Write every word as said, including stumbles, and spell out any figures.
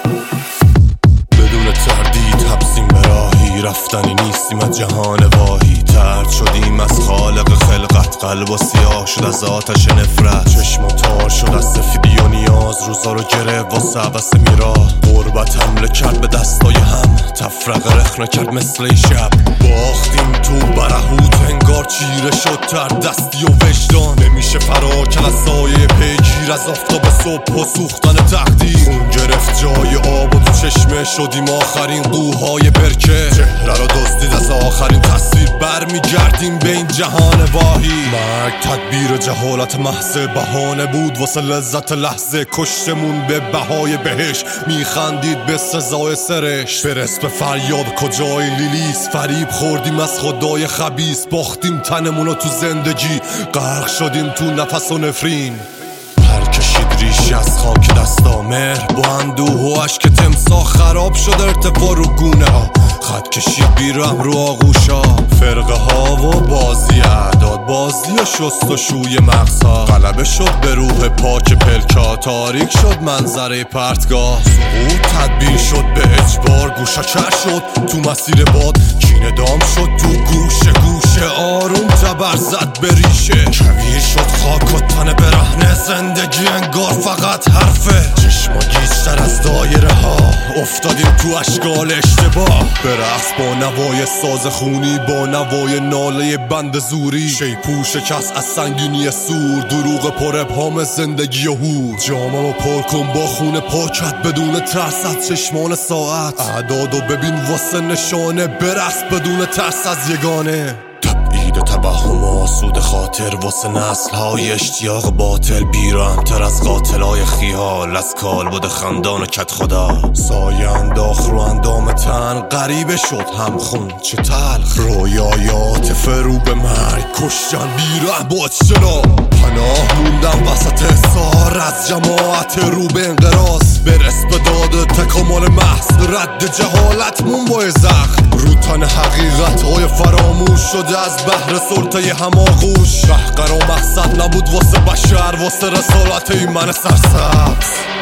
بدون تردید حبسیم به راهی، رفتنی نیستیم از جهان واهی. ترد شدیم از خالق خلقت، قلب و سیاه شد از آتش نفرت. چشم و تار شد از سفیدی و نیاز، روزا رو گرفت واسه عوض میراه. غربت حمله کرد به دستای هم، تفرقه رخنه کرد مثل شب. باختیم تو برهوت انگار چیره شد تر دستی و وجدان. نمیشه فرار کرد از سایه پیگیر، از آفتاب صبح و سوختن تقدیر. خون گرفت جای آب و تو چشمه شدیم آخرین قوهای برکه. چهره رو دزدید از آخرین تصویر، برمیگردیم به این جهان واهی. مرگ تدبیر جهالت محض، بهانه بود واسه لذت لحظه. کشتمون به بهای بهش، میخندید به سزای سرش. برس به فریاد کجای لیلیس، فریب خوردیم از خدای خبیث. باختیم تنمونو تو زندگی، غرق شدیم تو نفس و نفرین. پر کشید ریشی از خاک دستا، مهر با اندوه و عشق تمساح. خراب شد ارتفاع رو گونه ها، خط کشید بیرم رو آغوشا. فرقه ها و بازی اعداد، بازی و شست و شوی مغزها. غلبه شد به روح پاک پلکا، تاریک شد منظره پرتگاه. سقوط تدبیر شد به اجبار، گوشا کر شد تو مسیر باد. کینه دام شد تو گوشه گوشه، آروم تبر زد به ریشه. کویر شد خاک و تن برهنه، زندگی انگار فقط حرفه. چشما گیجتر از دایره ها، افتادیم تو اشکال اشتباه. برقص با نوای ساز خونی، با نوای ناله بند زوری. شیپو شکست از سنگینی سور، دروغ پر ابهام زندگی و هور. جاممو پر کن با خون پاکت، بدون ترس از چشمان ساعت. اعدادو ببین واسه نشانه، برقص بدون ترس از یگانه. تبعید توهم آسود خاطر، واسه نسل های اشتیاق باطل. بیرحم‌تر از قاتلای خیال، از کالبد خندان کت خدا. سایه انداخت رو اندام تن، غریبه شد هم خون چه تلخ. رویایات فرو به مرگ، کشتن بیرحم با چرا. پناه موندم وسط حصار، از جماعت رو به انقراض. برس به داد تکامل محض، رد جهالت مون با زخم. رو تن حقیقت های فراموش شده از بحر سلطه هماغوش. رهقر و مقصد نبود واسه بشر، واسه رسالت ایمن سرسبز.